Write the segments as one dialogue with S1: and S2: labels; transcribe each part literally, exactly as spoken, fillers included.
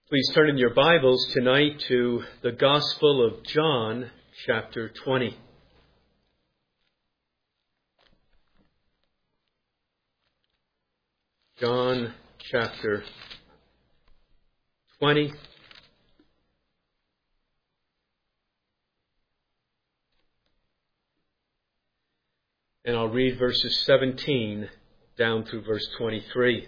S1: Please turn in your Bibles tonight to the Gospel of John, chapter twenty. John, chapter twenty. And I'll read verses seventeen down through verse twenty-three.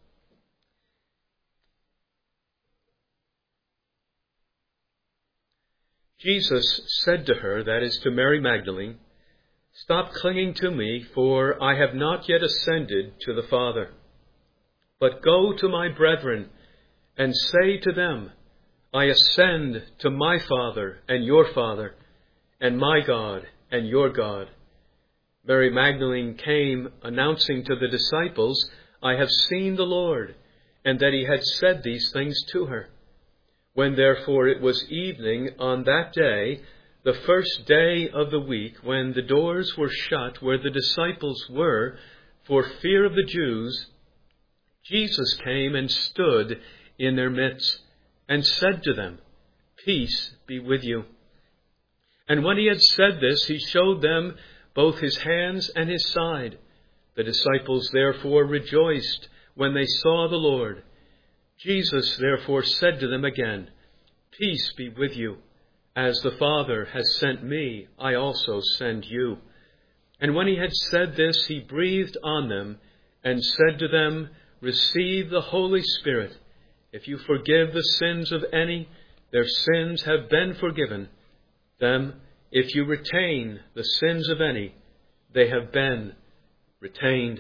S1: Jesus said to her, that is to Mary Magdalene, "Stop clinging to me, for I have not yet ascended to the Father. But go to my brethren and say to them, I ascend to my Father and your Father, and my God and your God." Mary Magdalene came, announcing to the disciples, "I have seen the Lord," and that he had said these things to her. When therefore it was evening on that day, the first day of the week, when the doors were shut where the disciples were, for fear of the Jews, Jesus came and stood in their midst, and said to them, "Peace be with you." And when he had said this, he showed them both his hands and his side. The disciples therefore rejoiced when they saw the Lord. Jesus therefore said to them again, "Peace be with you. As the Father has sent me, I also send you." And when he had said this, he breathed on them and said to them, "Receive the Holy Spirit. If you forgive the sins of any, their sins have been forgiven them. If you retain the sins of any, they have been retained."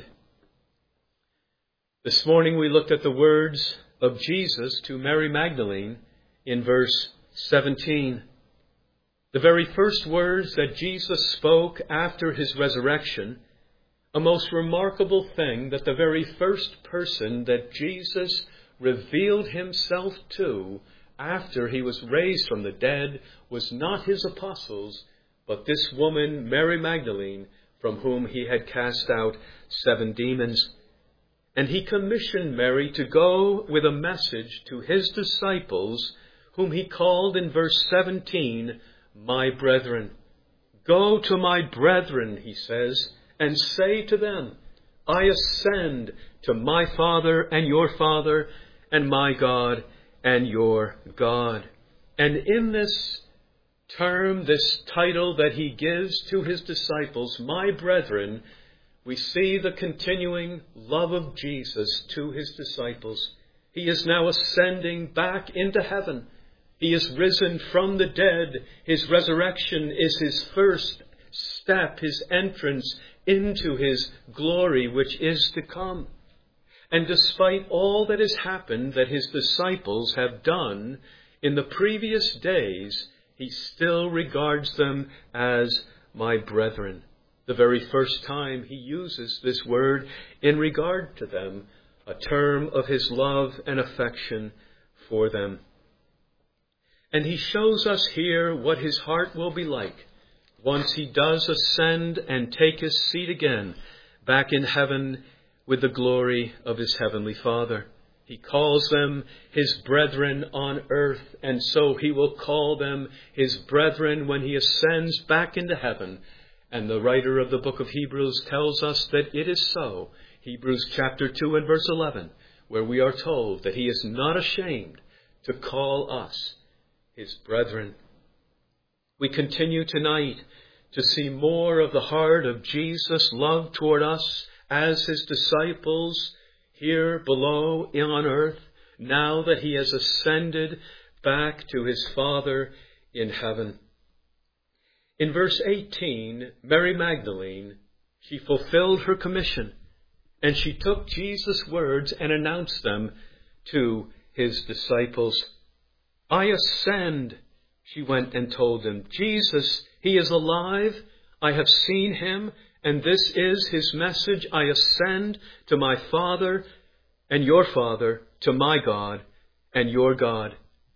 S1: This morning we looked at the words of Jesus to Mary Magdalene in verse seventeen. The very first words that Jesus spoke after his resurrection, a most remarkable thing that the very first person that Jesus revealed himself to after he was raised from the dead was not his apostles, but this woman, Mary Magdalene, from whom he had cast out seven demons. And he commissioned Mary to go with a message to his disciples, whom he called in verse seventeen, "My brethren." "Go to my brethren," he says, "and say to them, I ascend to my Father and your Father, and my God and your God." And in this term, this title that he gives to his disciples, "My brethren," we see the continuing love of Jesus to his disciples. He is now ascending back into heaven. He is risen from the dead. His resurrection is his first step, his entrance into his glory, which is to come. And despite all that has happened that his disciples have done in the previous days, he still regards them as my brethren. The very first time he uses this word in regard to them, a term of his love and affection for them. And he shows us here what his heart will be like once he does ascend and take his seat again back in heaven with the glory of his heavenly Father. He calls them his brethren on earth, and so he will call them his brethren when he ascends back into heaven. And the writer of the book of Hebrews tells us that it is so. Hebrews chapter two and verse eleven, where we are told that he is not ashamed to call us his brethren. We continue tonight to see more of the heart of Jesus' love toward us as his disciples here below on earth, now that he has ascended back to his Father in heaven. In verse eighteen, Mary Magdalene, she fulfilled her commission, and she took Jesus' words and announced them to his disciples. "I ascend," she went and told them. "Jesus, he is alive. I have seen him, and this is his message. I ascend to my Father and your Father, to my God and your God."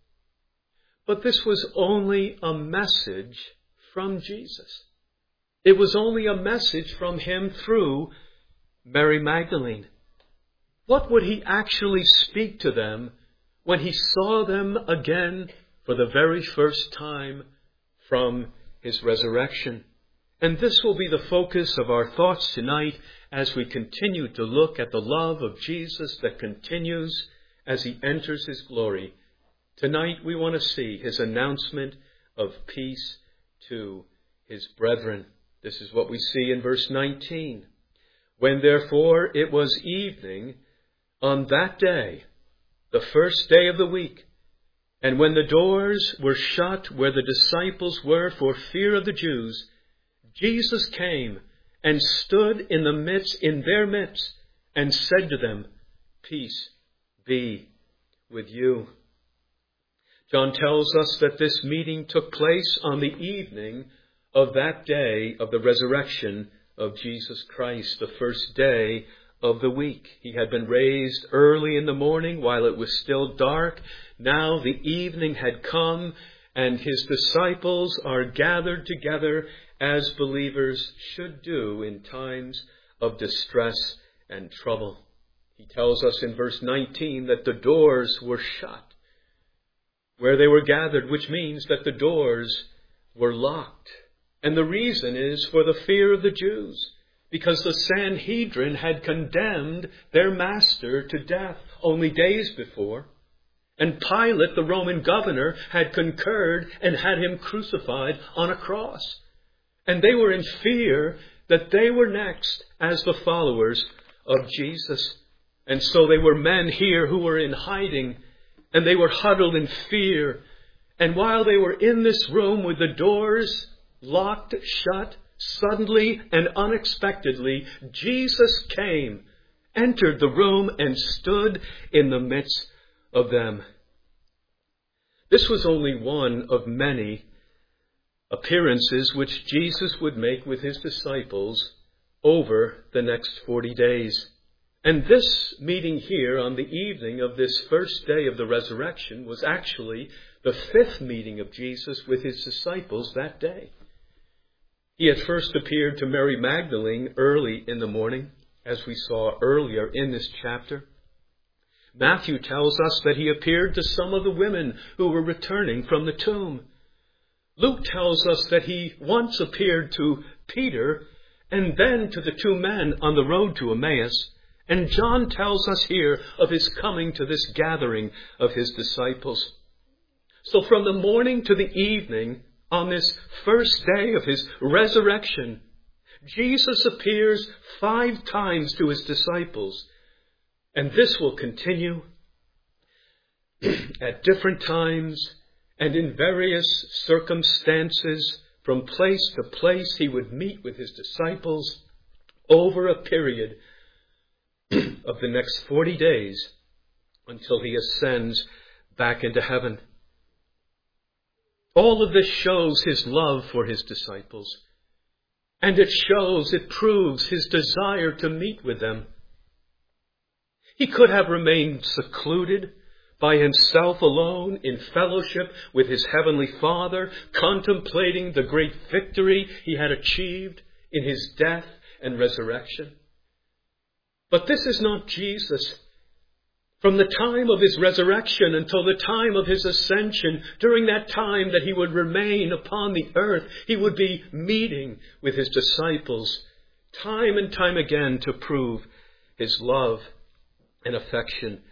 S1: But this was only a message from Jesus. It was only a message from him through Mary Magdalene. What would he actually speak to them when he saw them again for the very first time from his resurrection. And this will be the focus of our thoughts tonight as we continue to look at the love of Jesus that continues as he enters his glory. Tonight we want to see his announcement of peace to his brethren. This is what we see in verse nineteen. When therefore it was evening on that day, the first day of the week, and when the doors were shut where the disciples were for fear of the Jews, Jesus came and stood in the midst, in their midst, and said to them, Peace be with you. John tells us that this meeting took place on the evening of that day of the resurrection of Jesus Christ, the first day of the week. He had been raised early in the morning while it was still dark. Now the evening had come, and his disciples are gathered together as believers should do in times of distress and trouble. He tells us in verse nineteen that the doors were shut where they were gathered, which means that the doors were locked. And the reason is for the fear of the Jews, because the Sanhedrin had condemned their master to death only days before. And Pilate, the Roman governor, had concurred and had him crucified on a cross. And they were in fear that they were next as the followers of Jesus. And so they were men here who were in hiding, and they were huddled in fear. And while they were in this room with the doors locked shut, suddenly and unexpectedly, Jesus came, entered the room, and stood in the midst of them. This was only one of many appearances which Jesus would make with his disciples over the next forty days. And this meeting here on the evening of this first day of the resurrection was actually the fifth meeting of Jesus with his disciples that day. He had first appeared to Mary Magdalene early in the morning, as we saw earlier in this chapter. Matthew tells us that he appeared to some of the women who were returning from the tomb. Luke tells us that he once appeared to Peter and then to the two men on the road to Emmaus. And John tells us here of his coming to this gathering of his disciples. So from the morning to the evening, on this first day of his resurrection, Jesus appears five times to his disciples. And this will continue at different times and in various circumstances. From place to place, he would meet with his disciples over a period of the next forty days until he ascends back into heaven. All of this shows his love for his disciples. And it shows, it proves his desire to meet with them. He could have remained secluded by himself alone in fellowship with his heavenly Father, contemplating the great victory he had achieved in his death and resurrection. But this is not Jesus. From the time of his resurrection until the time of his ascension, during that time that he would remain upon the earth, he would be meeting with his disciples time and time again to prove his love and affection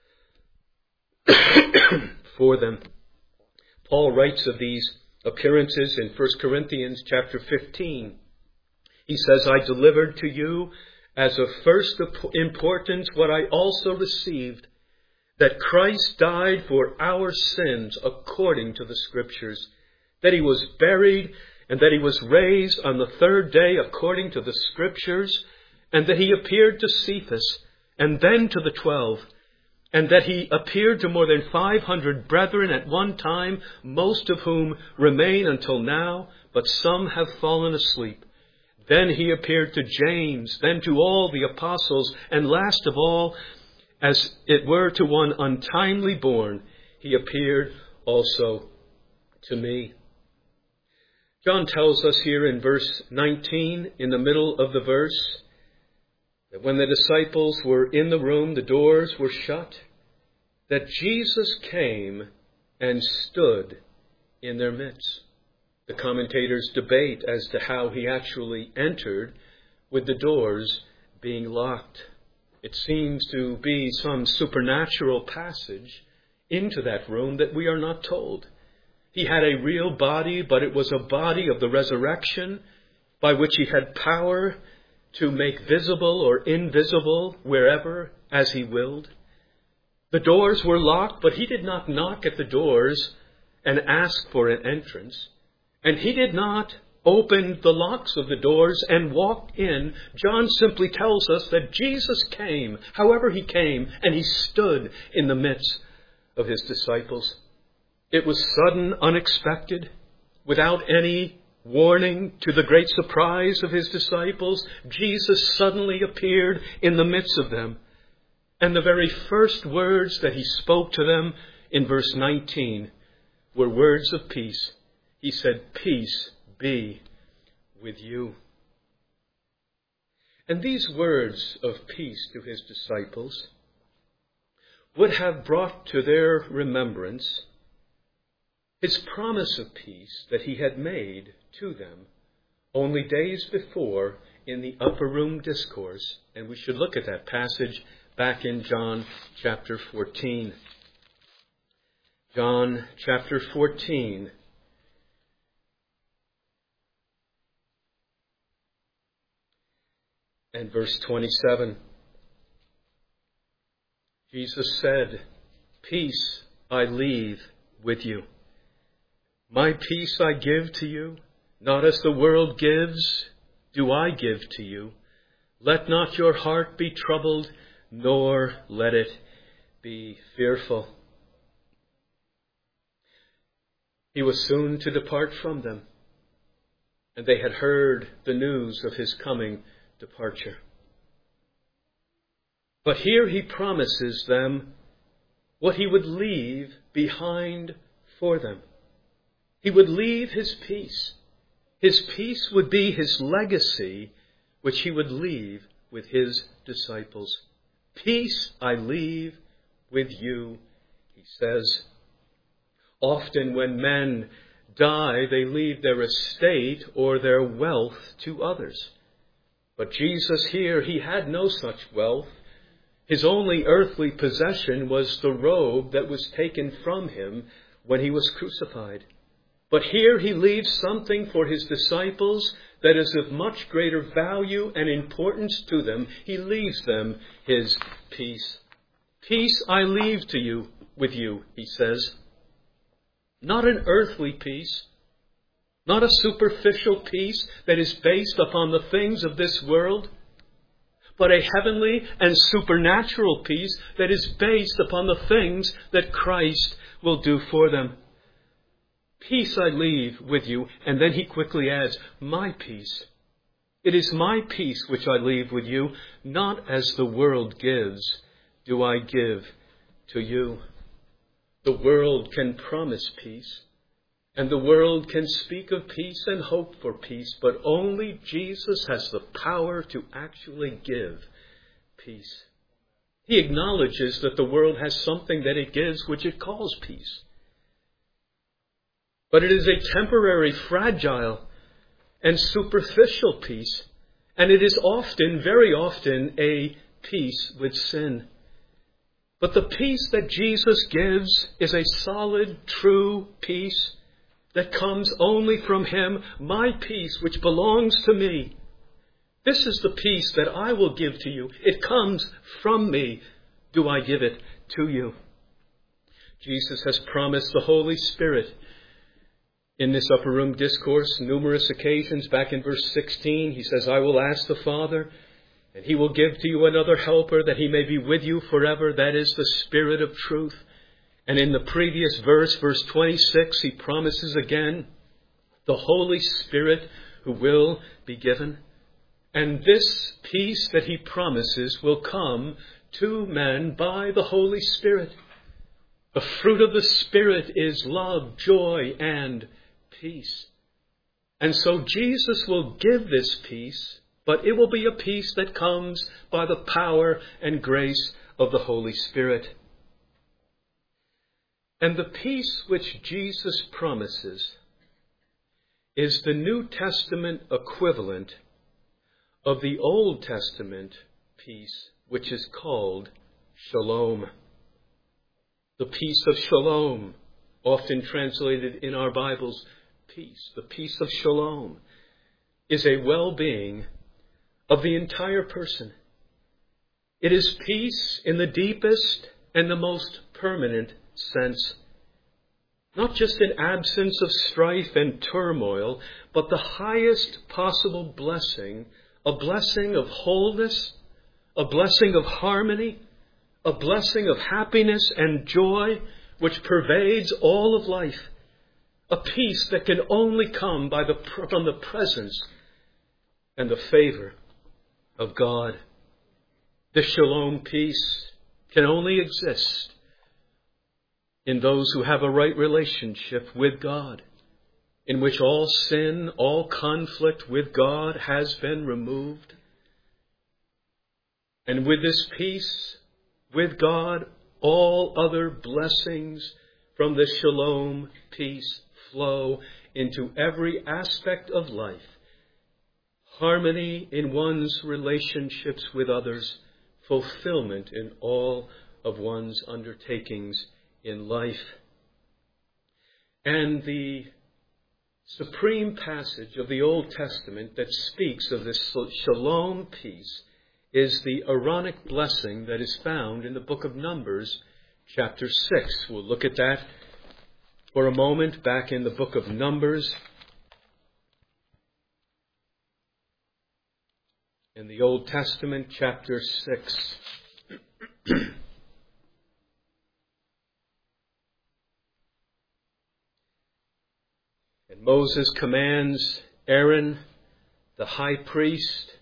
S1: for them. Paul writes of these appearances in First Corinthians chapter fifteen. He says, I delivered to you as of first importance what I also received, that Christ died for our sins according to the Scriptures, that he was buried, and that he was raised on the third day according to the Scriptures, and that he appeared to Cephas, and then to the twelve, and that he appeared to more than five hundred brethren at one time, most of whom remain until now, but some have fallen asleep. Then he appeared to James, then to all the apostles, and last of all, as it were to one untimely born, he appeared also to me. John tells us here in verse nineteen, in the middle of the verse, that when the disciples were in the room, the doors were shut, that Jesus came and stood in their midst. The commentators debate as to how he actually entered with the doors being locked. It seems to be some supernatural passage into that room that we are not told. He had a real body, but it was a body of the resurrection by which he had power to make visible or invisible wherever as he willed. The doors were locked, but he did not knock at the doors and ask for an entrance. And he did not open the locks of the doors and walk in. John simply tells us that Jesus came, however he came, and he stood in the midst of his disciples. It was sudden, unexpected, without any warning, to the great surprise of his disciples. Jesus suddenly appeared in the midst of them. And the very first words that he spoke to them in verse nineteen were words of peace. He said, "Peace be with you." And these words of peace to his disciples would have brought to their remembrance his promise of peace that he had made to them only days before in the upper room discourse. And we should look at that passage back in John chapter fourteen. John chapter fourteen. And verse twenty-seven. Jesus said, "Peace I leave with you. My peace I give to you, not as the world gives, do I give to you. Let not your heart be troubled, nor let it be fearful." He was soon to depart from them, and they had heard the news of his coming departure. But here he promises them what he would leave behind for them. He would leave his peace. His peace would be his legacy, which he would leave with his disciples. "Peace I leave with you," he says. Often when men die, they leave their estate or their wealth to others. But Jesus here, he had no such wealth. His only earthly possession was the robe that was taken from him when he was crucified. But here he leaves something for his disciples that is of much greater value and importance to them. He leaves them his peace. "Peace I leave to you, with you," he says. Not an earthly peace, not a superficial peace that is based upon the things of this world, but a heavenly and supernatural peace that is based upon the things that Christ will do for them. "Peace I leave with you," and then he quickly adds, "my peace. It is my peace which I leave with you, not as the world gives, do I give to you." The world can promise peace, and the world can speak of peace and hope for peace, but only Jesus has the power to actually give peace. He acknowledges that the world has something that it gives which it calls peace. But it is a temporary, fragile, and superficial peace. And it is often, very often, a peace with sin. But the peace that Jesus gives is a solid, true peace that comes only from him. "My peace, which belongs to me. This is the peace that I will give to you. It comes from me. Do I give it to you?" Jesus has promised the Holy Spirit in this upper room discourse, numerous occasions. Back in verse sixteen, he says, "I will ask the Father, and he will give to you another helper, that he may be with you forever. That is the Spirit of truth." And in the previous verse, verse twenty-six, he promises again the Holy Spirit who will be given. And this peace that he promises will come to men by the Holy Spirit. The fruit of the Spirit is love, joy, and peace. And so Jesus will give this peace, but it will be a peace that comes by the power and grace of the Holy Spirit. And the peace which Jesus promises is the New Testament equivalent of the Old Testament peace, which is called shalom. The peace of shalom, often translated in our Bibles, peace, the peace of shalom, is a well-being of the entire person. It is peace in the deepest and the most permanent sense. Not just an absence of strife and turmoil, but the highest possible blessing, a blessing of wholeness, a blessing of harmony, a blessing of happiness and joy which pervades all of life, a peace that can only come by the, from the presence and the favor of God. The shalom peace can only exist in those who have a right relationship with God, in which all sin, all conflict with God has been removed. And with this peace with God, all other blessings from the shalom peace flow into every aspect of life. Harmony in one's relationships with others, fulfillment in all of one's undertakings in life. And the supreme passage of the Old Testament that speaks of this shalom peace is the Aaronic blessing that is found in the book of Numbers, chapter six. We'll look at that for a moment back in the book of Numbers. In the Old Testament, chapter six. And Moses commands Aaron, the high priest,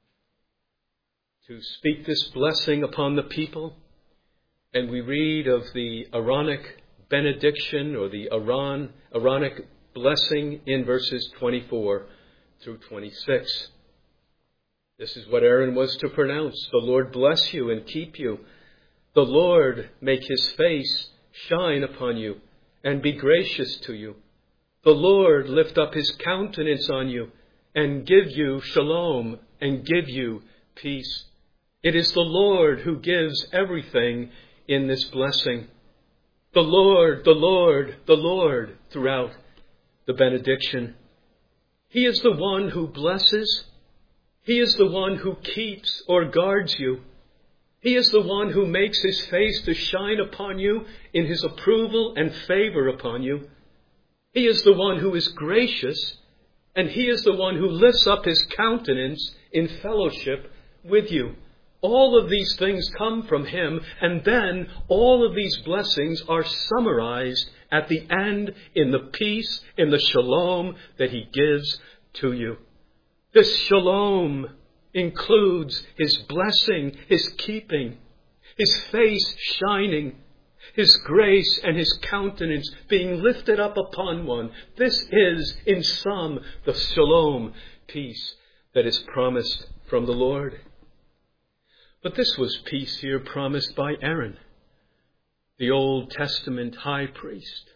S1: to speak this blessing upon the people. And we read of the Aaronic benediction, or the Aaron, Aaronic blessing, in verses twenty-four through twenty-six. This is what Aaron was to pronounce. The Lord bless you and keep you. The Lord make his face shine upon you and be gracious to you. The Lord lift up his countenance on you and give you shalom and give you peace. It is the Lord who gives everything in this blessing. The Lord, the Lord, the Lord throughout the benediction. He is the one who blesses. He is the one who keeps or guards you. He is the one who makes his face to shine upon you in his approval and favor upon you. He is the one who is gracious, and he is the one who lifts up his countenance in fellowship with you. All of these things come from him, and then all of these blessings are summarized at the end in the peace, in the shalom that he gives to you. This shalom includes his blessing, his keeping, his face shining, his grace and his countenance being lifted up upon one. This is, in sum, the shalom peace that is promised from the Lord. But this was peace here promised by Aaron, the Old Testament high priest.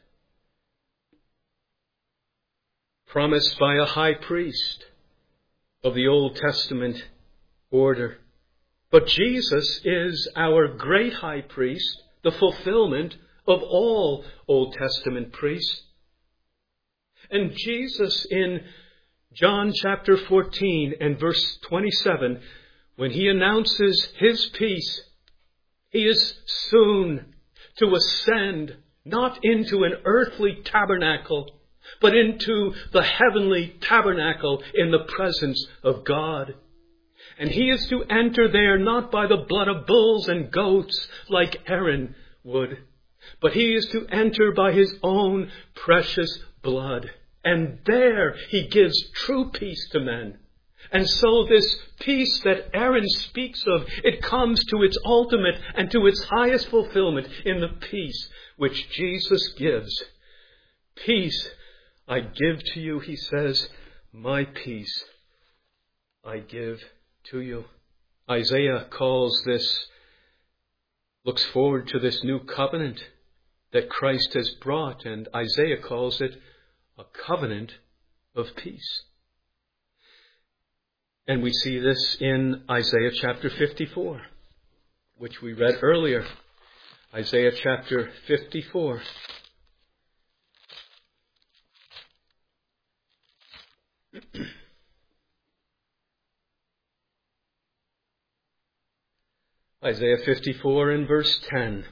S1: Promised by a high priest of the Old Testament order. But Jesus is our great high priest, the fulfillment of all Old Testament priests. And Jesus in John chapter fourteen and verse twenty-seven, when he announces his peace, he is soon to ascend not into an earthly tabernacle, but into the heavenly tabernacle in the presence of God. And he is to enter there not by the blood of bulls and goats like Aaron would, but he is to enter by his own precious blood. And there he gives true peace to men. And so this peace that Aaron speaks of, it comes to its ultimate and to its highest fulfillment in the peace which Jesus gives. Peace I give to you, he says, my peace I give to you. Isaiah calls this, looks forward to this new covenant that Christ has brought, and Isaiah calls it a covenant of peace. And we see this in Isaiah chapter fifty-four, which we read earlier. Isaiah chapter fifty-four. Isaiah fifty-four and verse ten.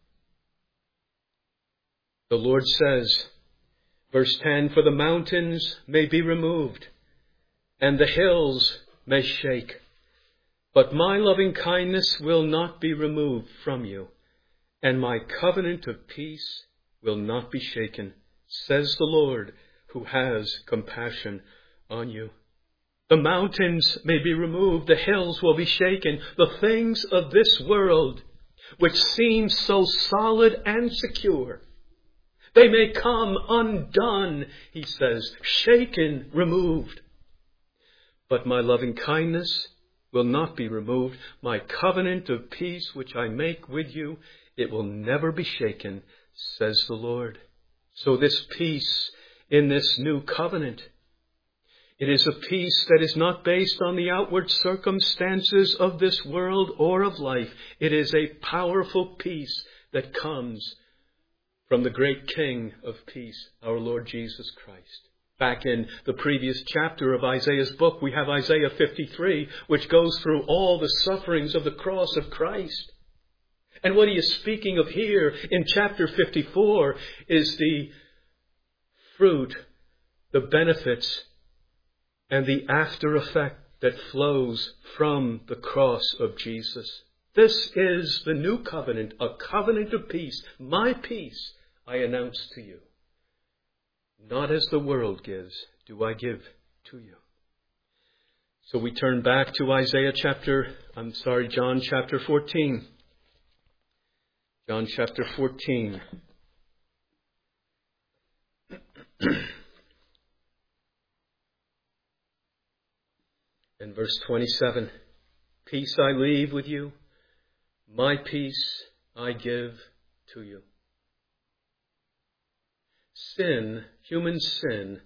S1: The Lord says, verse ten, "For the mountains may be removed, and the hills may shake, but my loving kindness will not be removed from you, and my covenant of peace will not be shaken, says the Lord, who has compassion on you." The mountains may be removed, the hills will be shaken. The things of this world, which seem so solid and secure, they may come undone, he says, shaken, removed. But my loving kindness will not be removed. My covenant of peace, which I make with you, it will never be shaken, says the Lord. So this peace in this new covenant, it is a peace that is not based on the outward circumstances of this world or of life. It is a powerful peace that comes from the great King of peace, our Lord Jesus Christ. Back in the previous chapter of Isaiah's book, we have Isaiah fifty-three, which goes through all the sufferings of the cross of Christ. And what he is speaking of here in chapter fifty-four is the fruit, the benefits, and the after effect that flows from the cross of Jesus. This is the new covenant, a covenant of peace. My peace I announce to you. Not as the world gives, do I give to you. So we turn back to Isaiah chapter, I'm sorry, John chapter fourteen. John chapter fourteen. And verse twenty-seven, "Peace I leave with you, my peace I give to you." Sin, human sin,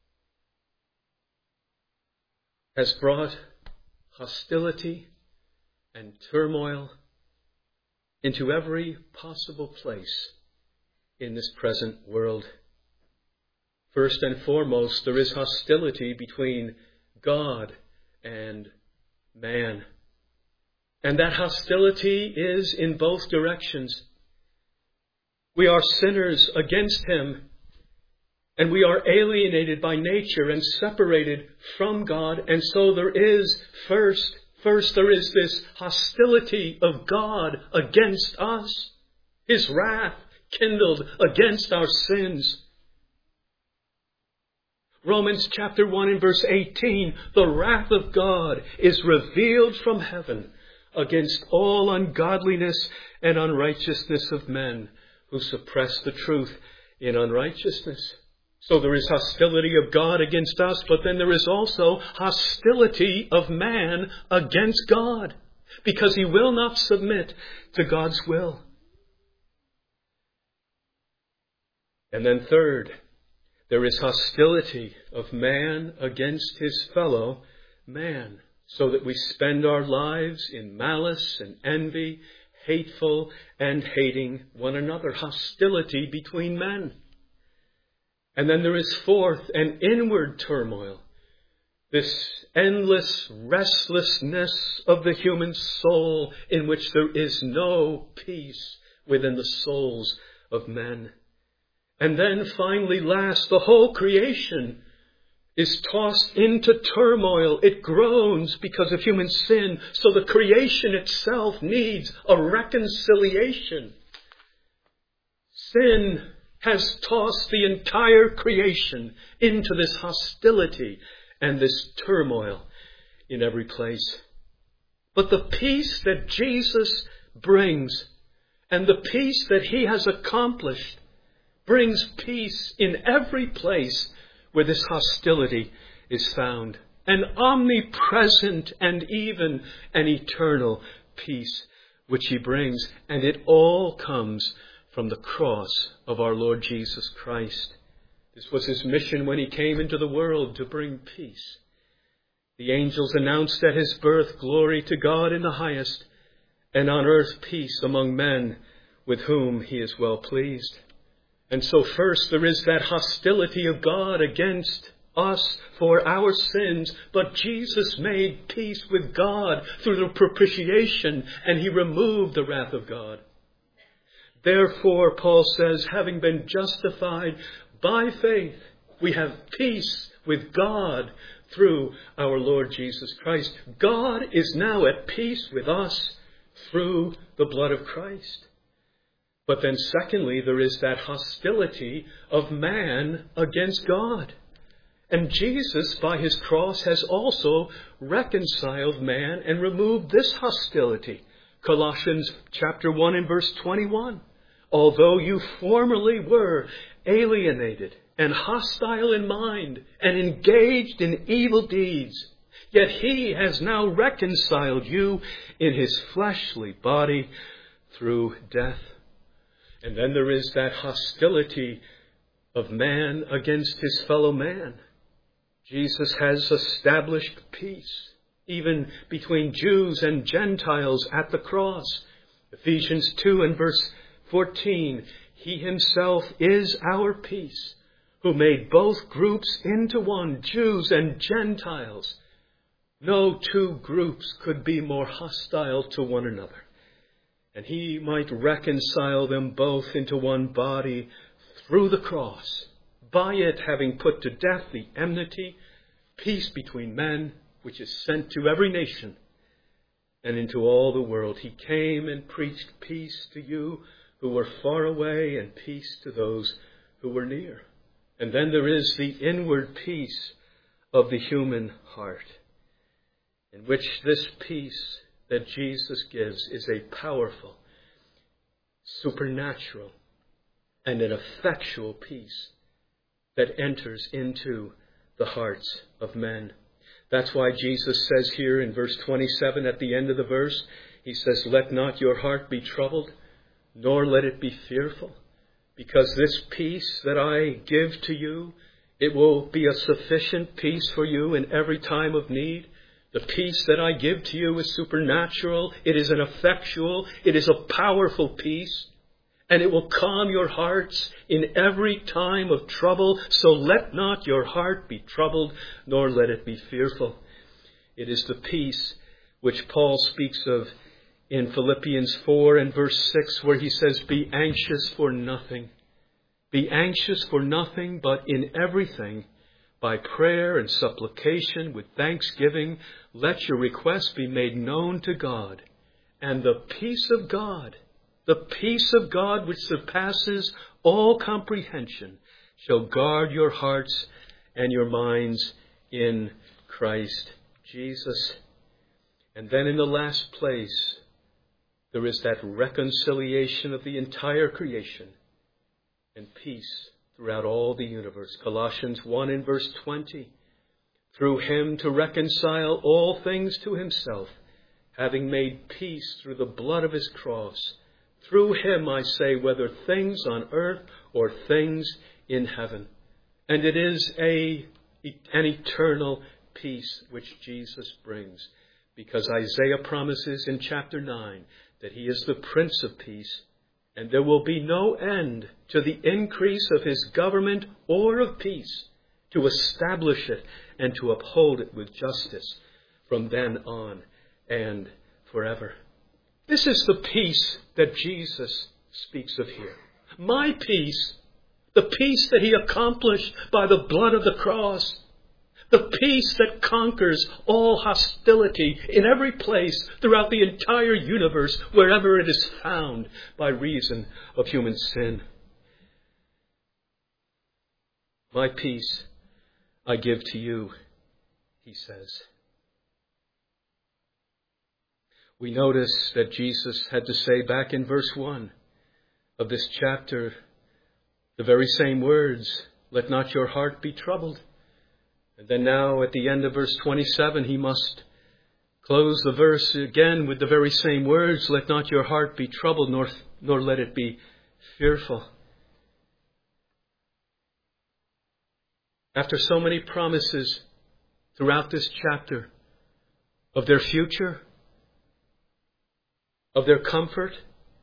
S1: has brought hostility and turmoil into every possible place in this present world. First and foremost, there is hostility between God and man. And that hostility is in both directions. We are sinners against him, and we are alienated by nature and separated from God. And so there is first, first there is this hostility of God against us. His wrath kindled against our sins. Romans chapter one and verse eighteen, "The wrath of God is revealed from heaven against all ungodliness and unrighteousness of men who suppress the truth in unrighteousness." So there is hostility of God against us, but then there is also hostility of man against God, because he will not submit to God's will. And then third, there is hostility of man against his fellow man, so that we spend our lives in malice and envy, hateful and hating one another. Hostility between men. And then there is fourth, an inward turmoil. This endless restlessness of the human soul, in which there is no peace within the souls of men. And then finally, last, the whole creation is tossed into turmoil. It groans because of human sin. So the creation itself needs a reconciliation. Sin has tossed the entire creation into this hostility and this turmoil in every place. But the peace that Jesus brings and the peace that he has accomplished brings peace in every place where this hostility is found. An omnipresent and even an eternal peace which he brings. And it all comes from the cross of our Lord Jesus Christ. This was his mission when he came into the world, to bring peace. The angels announced at his birth, glory to God in the highest, and on earth peace among men with whom he is well pleased. And so first there is that hostility of God against us for our sins, but Jesus made peace with God through the propitiation, and he removed the wrath of God. Therefore, Paul says, having been justified by faith, we have peace with God through our Lord Jesus Christ. God is now at peace with us through the blood of Christ. But then secondly, there is that hostility of man against God. And Jesus, by his cross, has also reconciled man and removed this hostility. Colossians chapter one and verse twenty-one. Although you formerly were alienated and hostile in mind and engaged in evil deeds, yet he has now reconciled you in his fleshly body through death. And then there is that hostility of man against his fellow man. Jesus has established peace, even between Jews and Gentiles at the cross. Ephesians two and verse fourteen, he himself is our peace, who made both groups into one, Jews and Gentiles. No two groups could be more hostile to one another. And he might reconcile them both into one body through the cross, by it having put to death the enmity, peace between men, which is sent to every nation and into all the world. He came and preached peace to you who were far away and peace to those who were near. And then there is the inward peace of the human heart, in which this peace that Jesus gives is a powerful, supernatural, and an effectual peace that enters into the hearts of men. That's why Jesus says here in verse twenty-seven, at the end of the verse, he says, let not your heart be troubled, nor let it be fearful, because this peace that I give to you, it will be a sufficient peace for you in every time of need. The peace that I give to you is supernatural. It is an effectual, it is a powerful peace. And it will calm your hearts in every time of trouble. So let not your heart be troubled, nor let it be fearful. It is the peace which Paul speaks of in Philippians four and verse six, where he says, be anxious for nothing. Be anxious for nothing, but in everything, by prayer and supplication with thanksgiving, let your requests be made known to God. And the peace of God, the peace of God which surpasses all comprehension, shall guard your hearts and your minds in Christ Jesus. And then in the last place, there is that reconciliation of the entire creation and peace throughout all the universe. Colossians one and verse twenty. Through him to reconcile all things to himself, having made peace through the blood of his cross. Through him, I say, whether things on earth or things in heaven. And it is a, an eternal peace which Jesus brings, because Isaiah promises in chapter nine that he is the Prince of Peace, and there will be no end to the increase of his government or of peace, to establish it and to uphold it with justice from then on and forever. This is the peace that Jesus speaks of here. My peace, the peace that he accomplished by the blood of the cross, the peace that conquers all hostility in every place throughout the entire universe, wherever it is found by reason of human sin. My peace I give to you, he says. We notice that Jesus had to say back in verse one of this chapter the very same words, let not your heart be troubled. And then now at the end of verse twenty-seven, he must close the verse again with the very same words, let not your heart be troubled, nor, nor let it be fearful. After so many promises throughout this chapter of their future, of their comfort,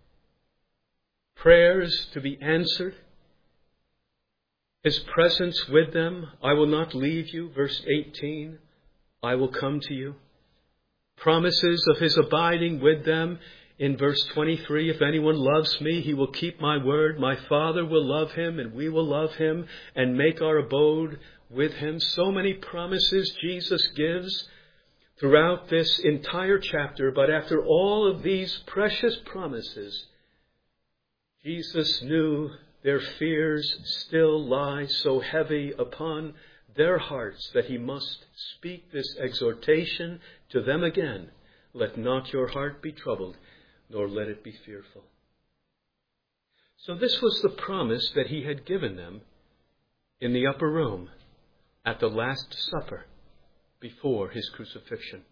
S1: prayers to be answered, His presence with them, I will not leave you, verse eighteen, I will come to you. Promises of His abiding with them in verse twenty-three, if anyone loves me, he will keep my word. My Father will love him, and we will love him and make our abode with him. So many promises Jesus gives throughout this entire chapter. But after all of these precious promises, Jesus knew their fears still lie so heavy upon their hearts that He must speak this exhortation to them again. Let not your heart be troubled, nor let it be fearful. So this was the promise that He had given them in the upper room at the Last Supper before His crucifixion.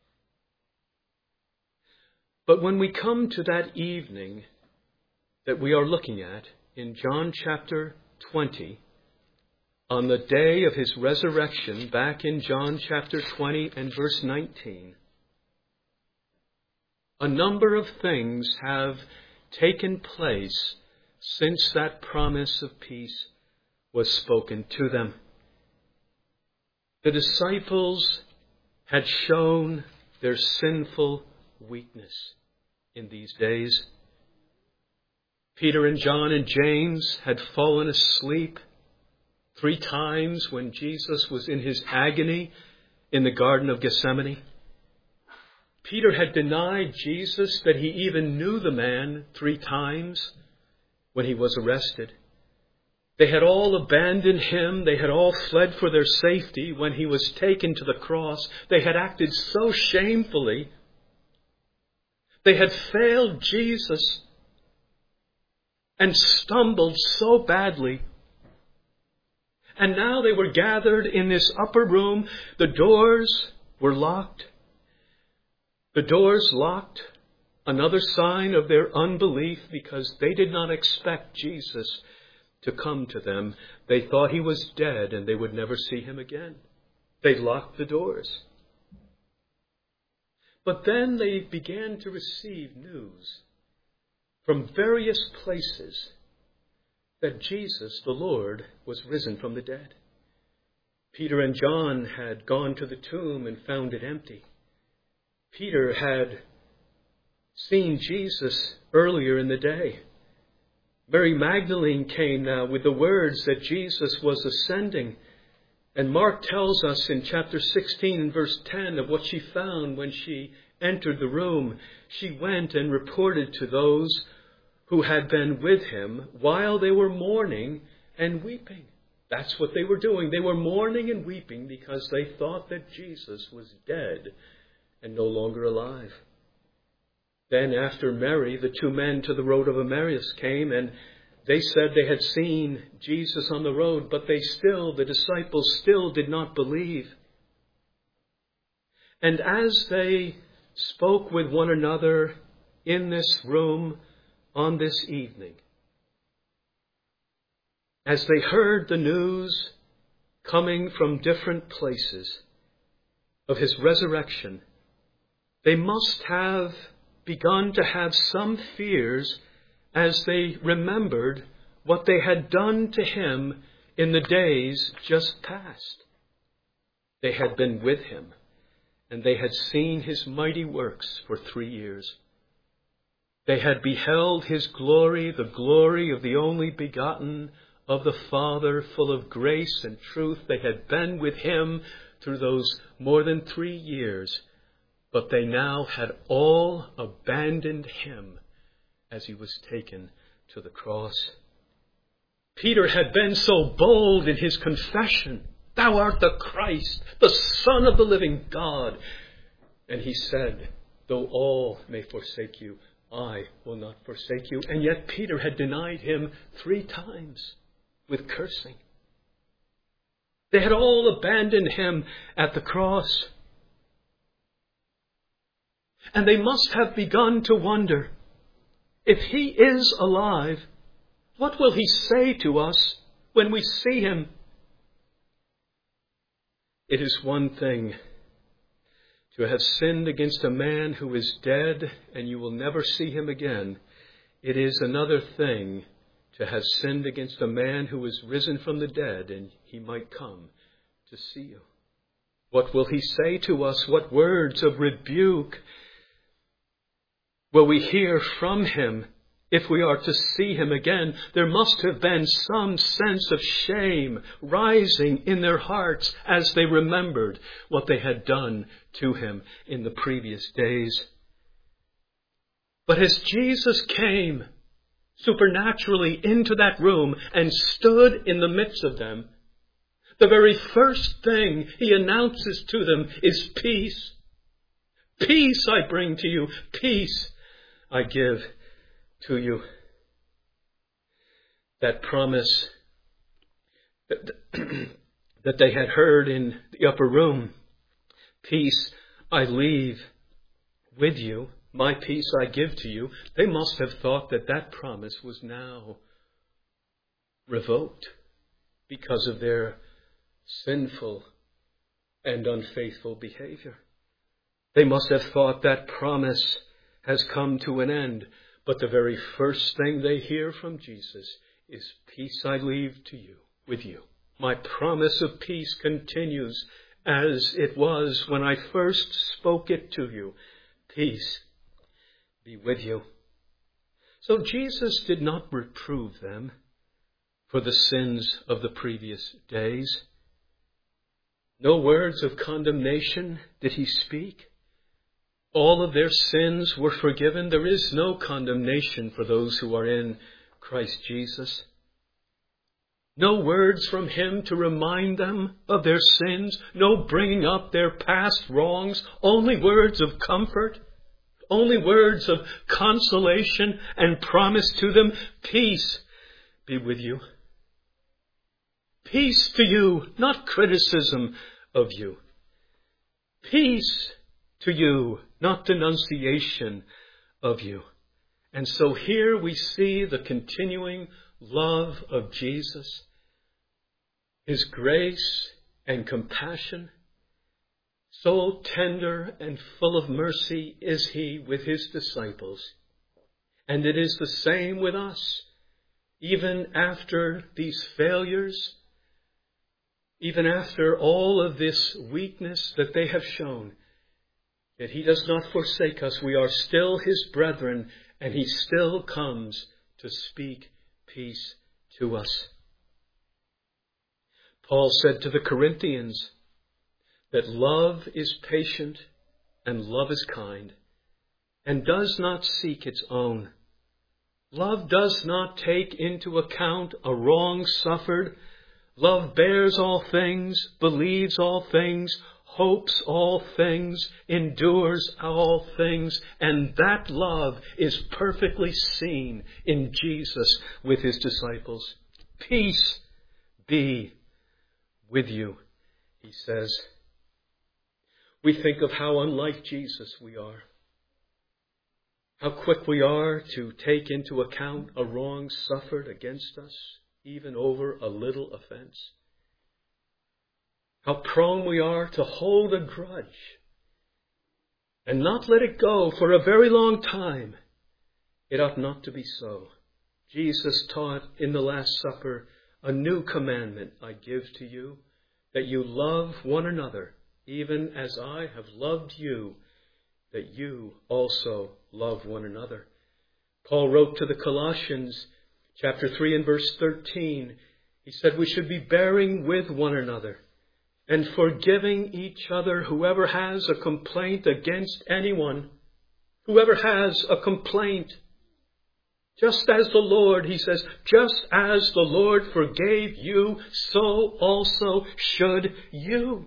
S1: But when we come to that evening that we are looking at in John chapter twenty, on the day of His resurrection, back in John chapter twenty and verse nineteen, a number of things have taken place since that promise of peace was spoken to them. The disciples had shown their sinful weakness in these days. Peter and John and James had fallen asleep three times when Jesus was in His agony in the Garden of Gethsemane. Peter had denied Jesus that he even knew the man three times when he was arrested. They had all abandoned Him. They had all fled for their safety when He was taken to the cross. They had acted so shamefully. They had failed Jesus and stumbled so badly. And now they were gathered in this upper room. The doors were locked. The doors locked, another sign of their unbelief, because they did not expect Jesus to come to them. They thought He was dead and they would never see Him again. They locked the doors. But then they began to receive news from various places that Jesus, the Lord, was risen from the dead. Peter and John had gone to the tomb and found it empty. Peter had seen Jesus earlier in the day. Mary Magdalene came now with the words that Jesus was ascending. And Mark tells us in chapter sixteen and verse ten of what she found when she entered the room. She went and reported to those who had been with Him while they were mourning and weeping. That's what they were doing. They were mourning and weeping because they thought that Jesus was dead and no longer alive. Then after Mary, the two men to the road of Emmaus came, and they said they had seen Jesus on the road, but they still, the disciples still did not believe. And as they spoke with one another in this room on this evening, as they heard the news coming from different places of His resurrection, they must have begun to have some fears as they remembered what they had done to Him in the days just past. They had been with Him, and they had seen His mighty works for three years. They had beheld His glory, the glory of the only begotten of the Father, full of grace and truth. They had been with Him through those more than three years. But they now had all abandoned Him as He was taken to the cross. Peter had been so bold in his confession, "Thou art the Christ, the Son of the living God." And he said, "Though all may forsake you, I will not forsake you." And yet Peter had denied Him three times with cursing. They had all abandoned Him at the cross. And they must have begun to wonder, if He is alive, What will he say to us when we see him? It is one thing to have sinned against a man who is dead and you will never see him again. It is another thing to have sinned against a man who is risen from the dead and he might come to see you. What will he say to us? What words of rebuke will we hear from him if we are to see him again? There must have been some sense of shame rising in their hearts as they remembered what they had done to him in the previous days. But as Jesus came supernaturally into that room and stood in the midst of them, the very first thing he announces to them is peace. Peace I bring to you. Peace I give to you. That promise that, that they had heard in the upper room, peace I leave with you, my peace I give to you, they must have thought that that promise was now revoked because of their sinful and unfaithful behavior. They must have thought that promise has come to an end. But the very first thing they hear from Jesus is, peace I leave to you, with you. My promise of peace continues as it was when I first spoke it to you. Peace be with you. So Jesus did not reprove them for the sins of the previous days. No words of condemnation did he speak. All of their sins were forgiven. There is no condemnation for those who are in Christ Jesus. No words from him to remind them of their sins. No bringing up their past wrongs. Only words of comfort. Only words of consolation and promise to them. Peace be with you. Peace to you, not criticism of you. Peace to you, not denunciation of you. And so here we see the continuing love of Jesus, his grace and compassion. So tender and full of mercy is he with his disciples. And it is the same with us. Even after these failures, even after all of this weakness that they have shown, that he does not forsake us. We are still his brethren, and he still comes to speak peace to us. Paul said to the Corinthians that love is patient and love is kind and does not seek its own. Love does not take into account a wrong suffered. Love bears all things, believes all things, hopes all things, endures all things, and that love is perfectly seen in Jesus with his disciples. Peace be with you, he says. We think of how unlike Jesus we are. How quick we are to take into account a wrong suffered against us, even over a little offense. How prone we are to hold a grudge and not let it go for a very long time. It ought not to be so. Jesus taught in the Last Supper, a new commandment I give to you, that you love one another, even as I have loved you, that you also love one another. Paul wrote to the Colossians, chapter three and verse thirteen, he said we should be bearing with one another and forgiving each other. Whoever has a complaint against anyone, whoever has a complaint, just as the Lord, he says, just as the Lord forgave you, so also should you.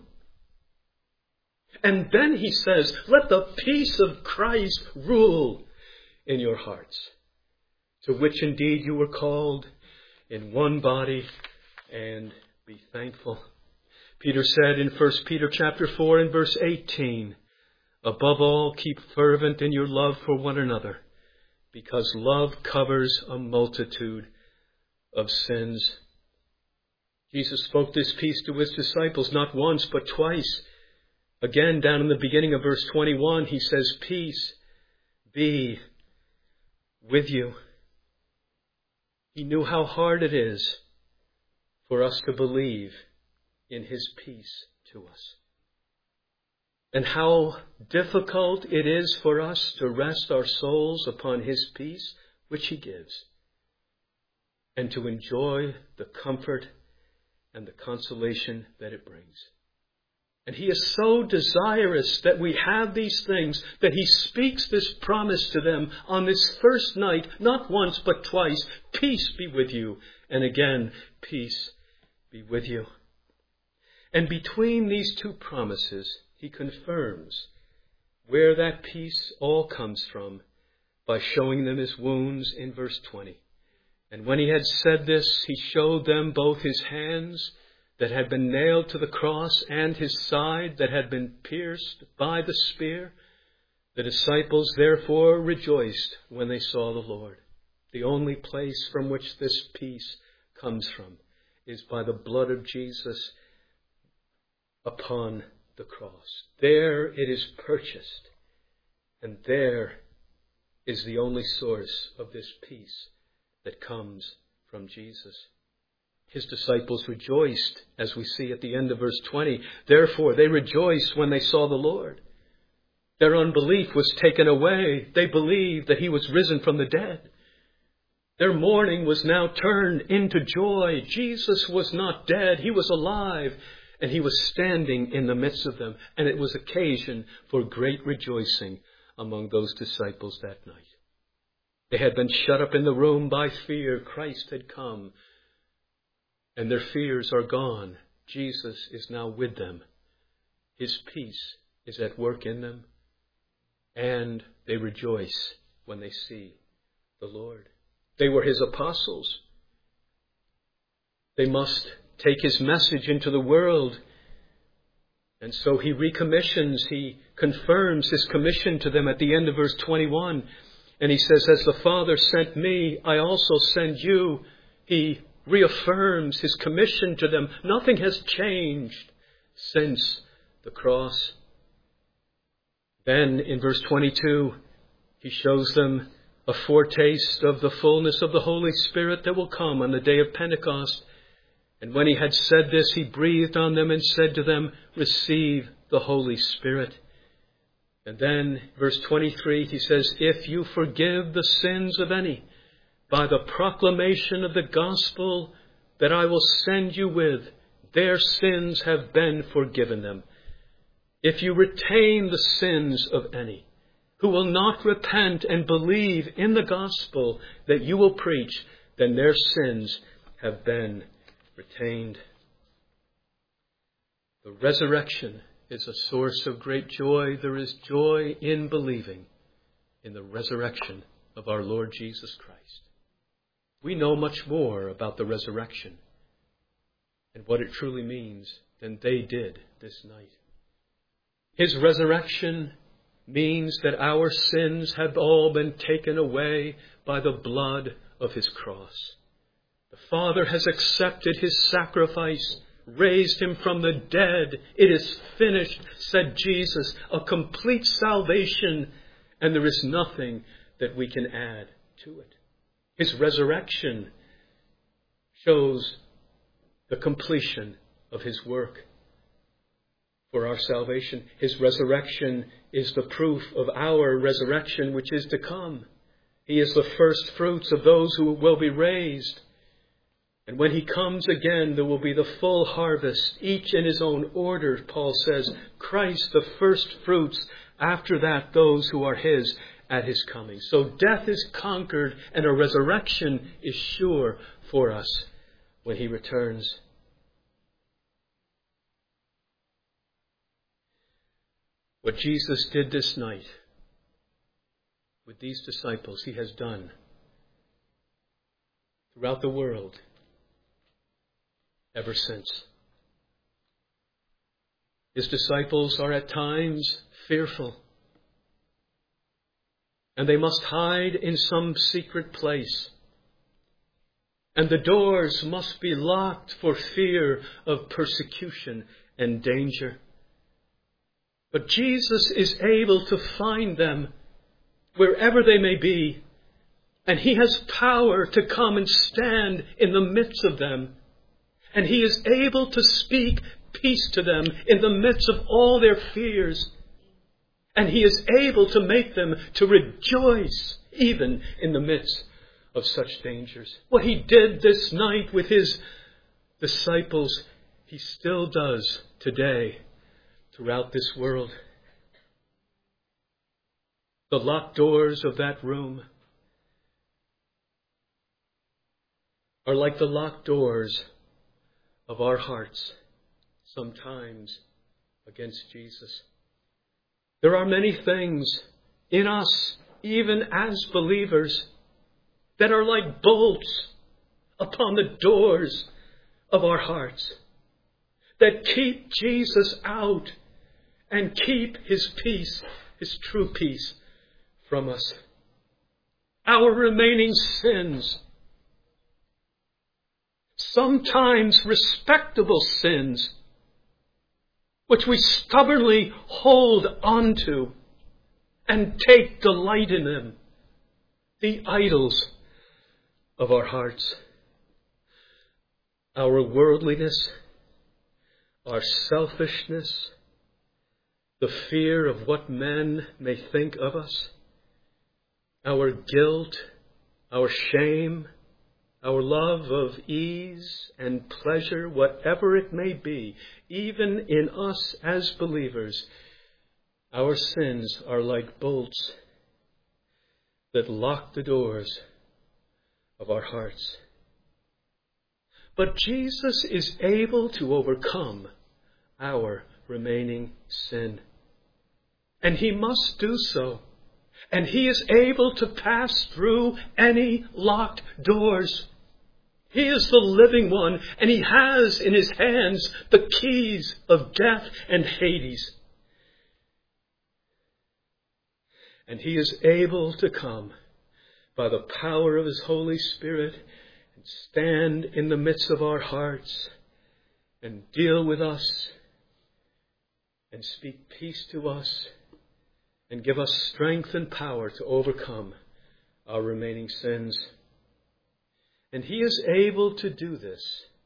S1: And then he says, let the peace of Christ rule in your hearts, to which indeed you were called in one body, and be thankful. Peter said in First Peter chapter four and verse eighteen, above all, keep fervent in your love for one another, because love covers a multitude of sins. Jesus spoke this peace to his disciples not once but twice. Again, down in the beginning of verse twenty-one, he says, "Peace be with you." He knew how hard it is for us to believe in his peace to us, and how difficult it is for us to rest our souls upon his peace, which he gives, and to enjoy the comfort and the consolation that it brings. And he is so desirous that we have these things that he speaks this promise to them on this first night, not once but twice. Peace be with you. And again, peace be with you. And between these two promises, he confirms where that peace all comes from by showing them his wounds in verse twenty. And when he had said this, he showed them both his hands that had been nailed to the cross and his side that had been pierced by the spear. The disciples therefore rejoiced when they saw the Lord. The only place from which this peace comes from is by the blood of Jesus upon the cross. There it is purchased, and there is the only source of this peace that comes from Jesus. His disciples rejoiced, as we see at the end of verse twenty. Therefore, they rejoiced when they saw the Lord. Their unbelief was taken away. They believed that he was risen from the dead. Their mourning was now turned into joy. Jesus was not dead. He was alive, and he was standing in the midst of them. And it was occasion for great rejoicing among those disciples that night. They had been shut up in the room by fear. Christ had come, and their fears are gone. Jesus is now with them. His peace is at work in them, and they rejoice when they see the Lord. They were his apostles. They must take his message into the world. And so he recommissions, he confirms his commission to them at the end of verse twenty-one. And he says, "As the Father sent me, I also send you." He reaffirms his commission to them. Nothing has changed since the cross. Then in verse twenty-two, he shows them a foretaste of the fullness of the Holy Spirit that will come on the day of Pentecost. And when he had said this, he breathed on them and said to them, "Receive the Holy Spirit." And then, verse twenty-three, he says, "If you forgive the sins of any, by the proclamation of the gospel that I will send you with, their sins have been forgiven them. If you retain the sins of any, who will not repent and believe in the gospel that you will preach, then their sins have been retained." The resurrection is a source of great joy. There is joy in believing in the resurrection of our Lord Jesus Christ. We know much more about the resurrection and what it truly means than they did this night. His resurrection means that our sins have all been taken away by the blood of his cross. The Father has accepted his sacrifice, raised him from the dead. It is finished, said Jesus, a complete salvation, and there is nothing that we can add to it. His resurrection shows the completion of his work for our salvation. His resurrection is the proof of our resurrection, which is to come. He is the first fruits of those who will be raised. And when he comes again, there will be the full harvest, each in his own order, Paul says. Christ, the first fruits. After that, those who are his at his coming. So death is conquered, and a resurrection is sure for us when he returns. What Jesus did this night with these disciples, he has done throughout the world ever since. His disciples are at times fearful, and they must hide in some secret place. and the doors must be locked for fear of persecution and danger. But Jesus is able to find them wherever they may be, and he has power to come and stand in the midst of them. And he is able to speak peace to them in the midst of all their fears. And he is able to make them to rejoice even in the midst of such dangers. What he did this night with his disciples, he still does today throughout this world. The locked doors of that room are like the locked doors of our hearts, sometimes against Jesus. There are many things in us, even as believers, that are like bolts upon the doors of our hearts, that keep Jesus out and keep his peace, his true peace, from us. Our remaining sins, sometimes respectable sins, which we stubbornly hold onto and take delight in them, the idols of our hearts. Our worldliness, our selfishness, the fear of what men may think of us, our guilt, our shame, our love of ease and pleasure, whatever it may be, even in us as believers, our sins are like bolts that lock the doors of our hearts. But Jesus is able to overcome our remaining sin. And he must do so. And he is able to pass through any locked doors. He is the living one, and he has in his hands the keys of death and Hades. And he is able to come by the power of his Holy Spirit and stand in the midst of our hearts and deal with us and speak peace to us and give us strength and power to overcome our remaining sins. And he is able to do this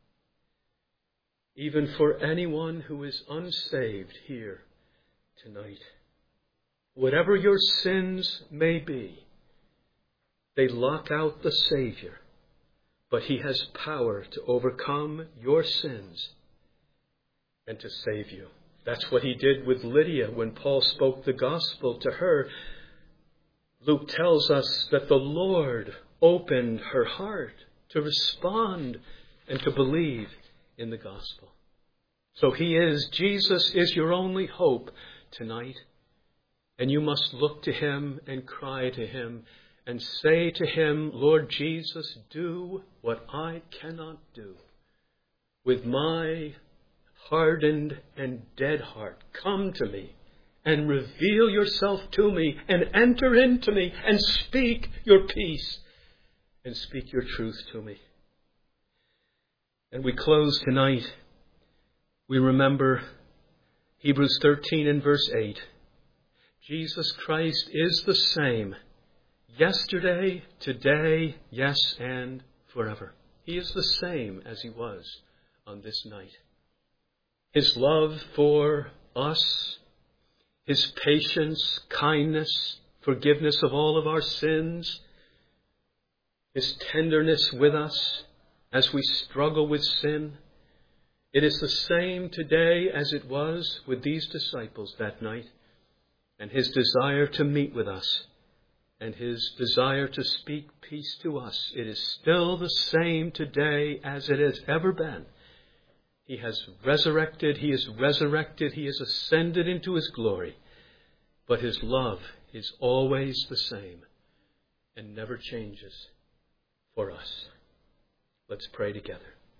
S1: even for anyone who is unsaved here tonight. Whatever your sins may be, they lock out the Savior, but he has power to overcome your sins and to save you. That's what he did with Lydia when Paul spoke the gospel to her. Luke tells us that the Lord opened her heart to respond and to believe in the gospel. So he is, Jesus is your only hope tonight. And you must look to him and cry to him and say to him, Lord Jesus, do what I cannot do. With my hardened and dead heart, come to me and reveal yourself to me and enter into me and speak your peace and speak your truth to me. And we close tonight. We remember Hebrews thirteen and verse eight. Jesus Christ is the same yesterday, today, yes, and forever. He is the same as he was on this night. His love for us, his patience, kindness, forgiveness of all of our sins, his tenderness with us as we struggle with sin, it is the same today as it was with these disciples that night. And his desire to meet with us and his desire to speak peace to us, it is still the same today as it has ever been. He has resurrected, he is resurrected, he has ascended into his glory. But his love is always the same and never changes for us. Let's pray together.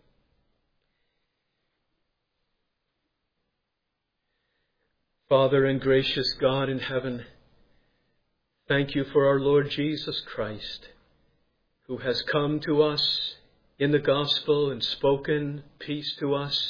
S1: Father and gracious God in heaven, thank you for our Lord Jesus Christ, who has come to us in the gospel and spoken peace to us,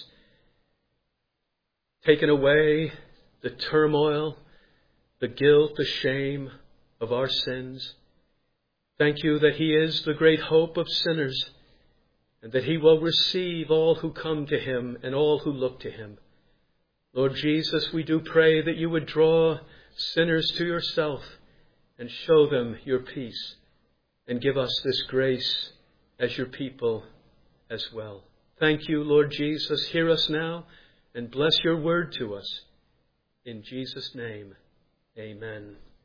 S1: taken away the turmoil, the guilt, the shame of our sins. Thank you that he is the great hope of sinners, and that he will receive all who come to him and all who look to him. Lord Jesus, we do pray that you would draw sinners to yourself and show them your peace, and give us this grace as your people as well. Thank you, Lord Jesus. Hear us now and bless your word to us. In Jesus' name, amen.